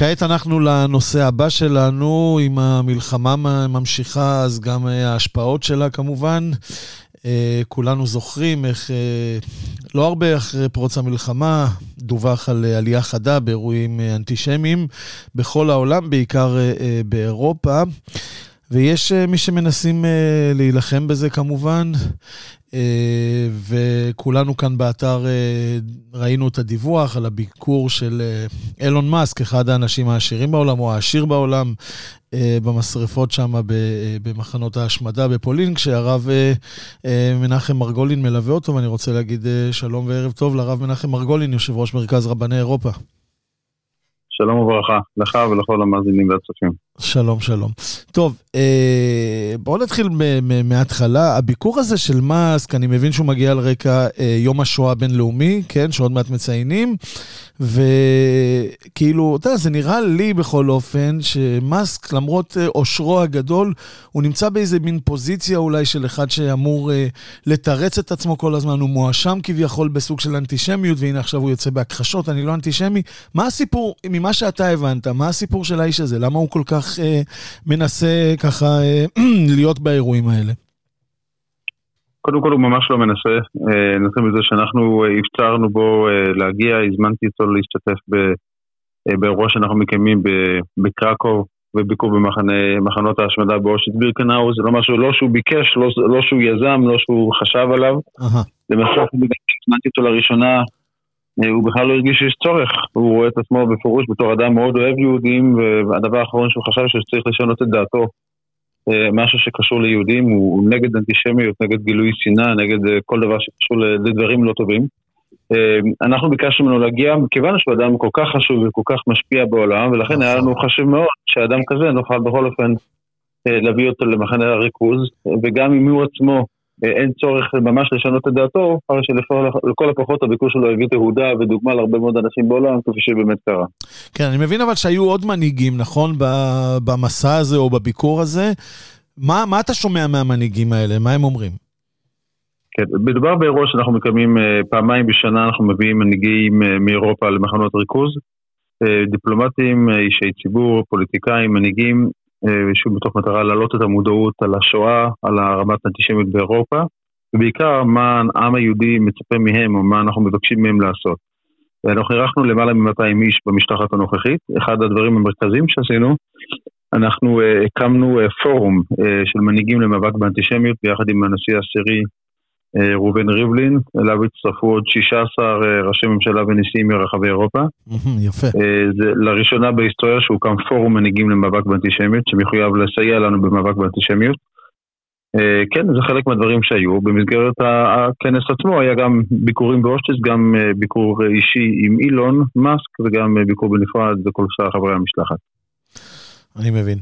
כעת אנחנו לנושא הבא שלנו, עם המלחמה ממשיכה, אז גם ההשפעות שלה כמובן. כולנו זוכרים איך לא הרבה אחרי פרוץ המלחמה דווח על עלייה חדה באירועים אנטישמיים בכל העולם, בעיקר באירופה, ויש מי שמנסים להילחם בזה כמובן, וכולנו כאן באתר ראינו את הדיווח על הביקור של אילון מאסק, אחד האנשים העשירים בעולם או העשיר בעולם, במשרפות שם במחנות ההשמדה בפולין, כשהרב מנחם מרגולין מלווה אותו, ואני רוצה להגיד שלום וערב טוב לרב מנחם מרגולין, יושב ראש מרכז רבני אירופה. שלום וברכה, לך ולכל המאזינים והצופים. שלום, שלום. טוב, בואו נתחיל מההתחלה. הביקור הזה של מאסק, אני מבין שהוא מגיע על רקע יום השואה הבינלאומי, כן, שעוד מעט מציינים, וכאילו, אתה יודע, זה נראה לי בכל אופן, שמאסק, למרות אושרו הגדול, הוא נמצא באיזה מין פוזיציה אולי של אחד שאמור לתרץ את עצמו כל הזמן, הוא מואשם כביכול בסוג של אנטישמיות, והנה עכשיו הוא יוצא בהכחשות, אני לא אנטישמי. מה הסיפור, ממה שאתה הבנת, מה הסיפור של האיש הזה? למה הוא כל כך מנסה ככה להיות באירועים האלה? קודם כל הוא ממש לא מנסה, נתחיל בזה שאנחנו הפצרנו בו להגיע, הזמנתי אותו להשתתף באירוע שאנחנו מקיימים בקרקוב, וביקור במחנות ההשמדה באושוויץ בירקנאו, זה לא משהו, לא שהוא ביקש, לא שהוא יזם, לא שהוא חשב עליו, למעשה הזמנתי אותו לראשונה, הוא בכלל לא הרגיש שיש צורך, הוא רואה את עצמו בפירוש בתור אדם מאוד אוהב יהודים, והדבר האחרון שהוא חשב שצריך לשנות את דעתו, משהו שקשור ליהודים, הוא נגד אנטישמיות, נגד גילוי שנאה, נגד כל דבר שקשור לדברים לא טובים. אנחנו ביקשנו ממנו להגיע, כיוון שהוא אדם כל כך חשוב וכל כך משפיע בעולם, ולכן היה לנו חשוב מאוד שאדם כזה נוכל בכל אופן להביא אותו למחנה הריכוז, וגם אם הוא עצמו אין צורך ממש לשנות את דעתו, הרי שלכל הפחות הביקור שלו הביא תהודה ודוגמה להרבה מאוד אנשים בעולם, כפי שבאמת קרה. כן, אני מבין אבל שהיו עוד מנהיגים, נכון, במסע הזה או בביקור הזה. מה אתה שומע מהמנהיגים האלה? מה הם אומרים? כן, מדובר באירוע שאנחנו מקיימים פעמיים בשנה, אנחנו מביאים מנהיגים מאירופה למחנות ריכוז, דיפלומטים, אישי ציבור, פוליטיקאים, מנהיגים, שוב בתוך מטרה להעלות את המודעות על השואה, על הרמת האנטישמיות באירופה, ובעיקר מה העם היהודי מצפה מהם, או מה אנחנו מבקשים מהם לעשות. אנחנו ערכנו למעלה מ-200 איש במשלחת הנוכחית. אחד הדברים המרכזיים שעשינו, אנחנו הקמנו פורום של מנהיגים למאבק באנטישמיות, ביחד עם הנשיא העשירי ראובן ריבלין, אליו הצטרפו עוד 16 ראשי ממשלה ונשיאים מרחבי אירופה. יפה. זה לראשונה בהיסטוריה שהוקם פורום מנהיגים למאבק באנטישמיות, שמחויב לסייע לנו במאבק באנטישמיות. כן, זה חלק מהדברים שהיו. במסגרת הכנס עצמו היה גם ביקורים באושוויץ, גם ביקור אישי עם אילון מאסק, וגם ביקור בנפרד וכל שאר חברי המשלחת. אני מבין.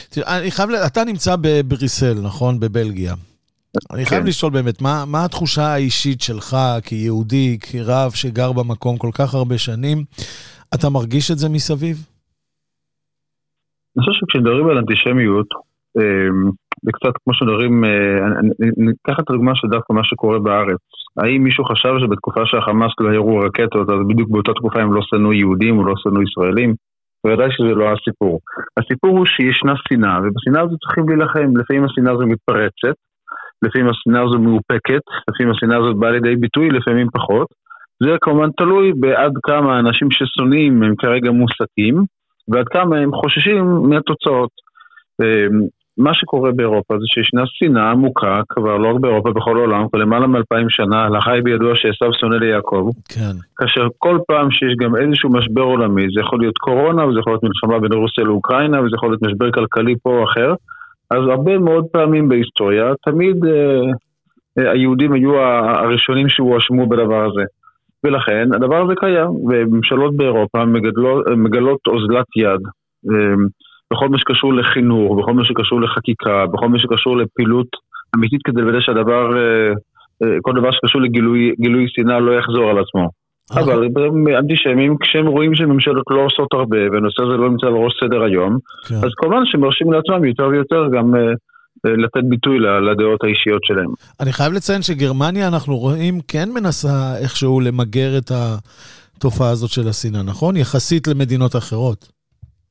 אתה נמצא בבריסל, נכון? בבלגיה. אני חייב לשאול באמת, מה התחושה האישית שלך כיהודי, כרב שגר במקום כל כך הרבה שנים? אתה מרגיש את זה מסביב? אני חושב שכשנדברים על אנטישמיות, זה קצת כמו שנדברים, ניקח את הדוגמה של דווקא מה שקורה בארץ. האם מישהו חשב שבתקופה שהחמאס לא ירו רקטות, אז בדיוק באותה תקופה הם לא שנאו יהודים או לא שנאו ישראלים? בוודאי שזה לא הסיפור. הסיפור הוא שישנה שנאה, ובשנאה הזו צריכים להילחם. לפעמים השנאה הזו מתפרצת, לפעמים השנאה הזו מאופקת, לפעמים השנאה הזו באה לידי ביטוי, לפעמים פחות. זה כמובן תלוי בעד כמה אנשים ששונאים הם כרגע מוסתים, ועד כמה הם חוששים מהתוצאות. מה שקורה באירופה זה שישנה שנאה עמוקה, כבר לא רק באירופה, בכל העולם, כבר למעלה מ-2000 שנה, לחי בידוע שעשיו שונא ליעקב. כן. כאשר כל פעם שיש גם איזשהו משבר עולמי, זה יכול להיות קורונה, וזה יכול להיות מלחמה בין רוסיה לאוקראינה, וזה יכול להיות משבר כלכלי פה או אחר, אז הרבה מאוד פעמים בהיסטוריה, תמיד היהודים היו הראשונים שהואשמו בדבר הזה. ולכן הדבר הזה קיים, וממשלות באירופה מגלות אוזלת יד, בכל מה שקשור לחינוך, בכל מה שקשור לחקיקה, בכל מה שקשור לפעילות אמיתית כדי לוודא שהדבר, כל דבר שקשור לגילוי שנאה לא יחזור על עצמו. אבל אנטישמים, כשהם רואים שממשלות לא עושות הרבה, והנושא הזה לא נמצא לראש סדר היום, אז כמובן שמרשים לעצמם יותר ויותר גם לתת ביטוי לדעות האישיות שלהם. אני חייב לציין שגרמניה, אנחנו רואים, כן מנסה איכשהו למגר את התופעה הזאת של השנאה, נכון? יחסית למדינות אחרות.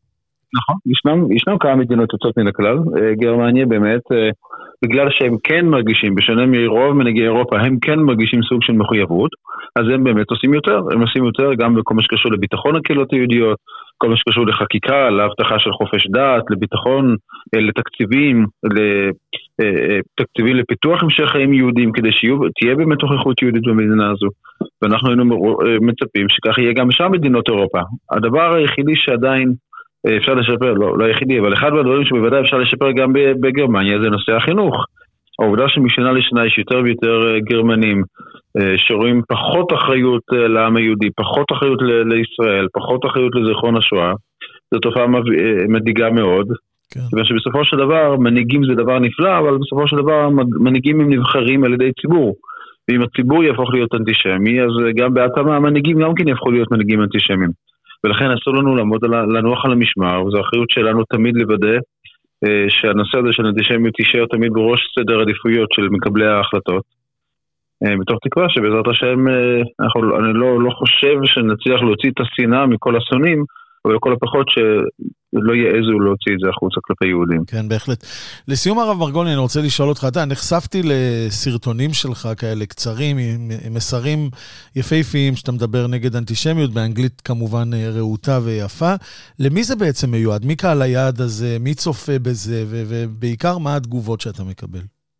נכון, ישנם כמה מדינות יוצאות מן הכלל, גרמניה באמת, בגלל שהם כן מרגישים, בשונה מרוב מנהיגי אירופה, הם כן מרגישים סוג של מחויבות, אז הם באמת עושים יותר, הם עושים יותר גם בכל מה שקשור לביטחון הקהילות היהודיות, כל מה שקשור לחקיקה, להבטחה של חופש דת, לביטחון, לתקציבים, לתקציבים לפיתוח המשך חיים יהודים, כדי שתהיה באמת נוכחות יהודית במדינה הזו, ואנחנו היינו מצפים שכך יהיה גם בשאר מדינות אירופה. הדבר היחידי שעדיין אפשר לשפר, לא היחידי, אבל אחד מהדברים שבוודאי אפשר לשפר גם בגרמניה זה נושא החינוך. העובדה שמשנה לשנה יש יותר ויותר גרמנים שרואים פחות אחריות לעם היהודי, פחות אחריות לישראל, פחות אחריות לזיכרון השואה, זו תופעה מדאיגה מאוד. ושבסופו של דבר מנהיגים זה דבר נפלא, אבל בסופו של דבר מנהיגים הם נבחרים על ידי ציבור. ואם הציבור יהפוך להיות אנטישמי, אז גם בהתאמה המנהיגים גם כן יהפכו להיות מנהיגים אנטישמיים. ולכן אסור לנו לנוח על המשמר, וזו האחריות שלנו תמיד לוודא שהנושא הזה של אנטישמיות יישאר תמיד בראש סדר עדיפויות של מקבלי ההחלטות. מתוך תקווה שבעזרת השם, אני לא חושב שנצליח להוציא את השנאה מכל השונאים, אבל לכל הפחות שלא יעזו להוציא את זה החוצה כלפי יהודים. כן, בהחלט. לסיום הרב מרגוני, אני רוצה לשאול אותך, אתה נחשפתי לסרטונים שלך כאלה קצרים, עם מסרים יפהפיים, שאתה מדבר נגד אנטישמיות, באנגלית כמובן רהוטה ויפה. למי זה בעצם מיועד? מי קהל היעד הזה? מי צופה בזה? ובעיקר מה התגובות שאתה מקבל?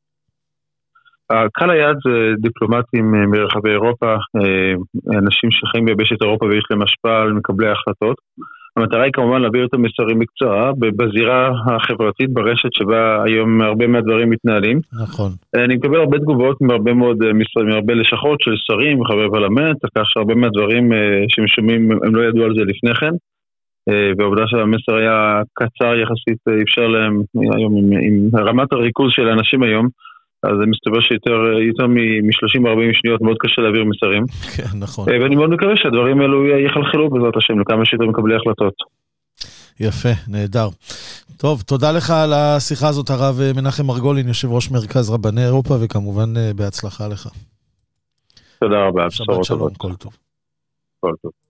קהל היעד זה דיפלומטים מרחבי אירופה, אנשים שחיים ביבשת אירופה ויש להם השפעה על מקבלי ההחלטות. המטרה היא כמובן להעביר את המסרים בקצרה, בזירה החברתית ברשת שבה היום הרבה מהדברים מתנהלים. נכון. אני מקבל הרבה תגובות מהרבה מאוד משרדים, מהרבה לשכות של שרים וחברי פרלמנט, כך שהרבה מהדברים שמשומעים הם לא ידעו על זה לפני כן, והעובדה שהמסר היה קצר יחסית, אפשר להם היום עם רמת הריכוז של האנשים היום, אז זה מסתבר שיותר מ-30-40 שניות מאוד קשה להעביר מסרים. כן, נכון. ואני מאוד מקווה שהדברים האלו יחלחלו בעזרת השם לכמה שיותר מקבלי החלטות. יפה, נהדר. טוב, תודה לך על השיחה הזאת, הרב מנחם מרגולין, יושב ראש מרכז רבני אירופה, וכמובן בהצלחה לך. תודה רבה. שבת שלום, כל טוב. כל טוב.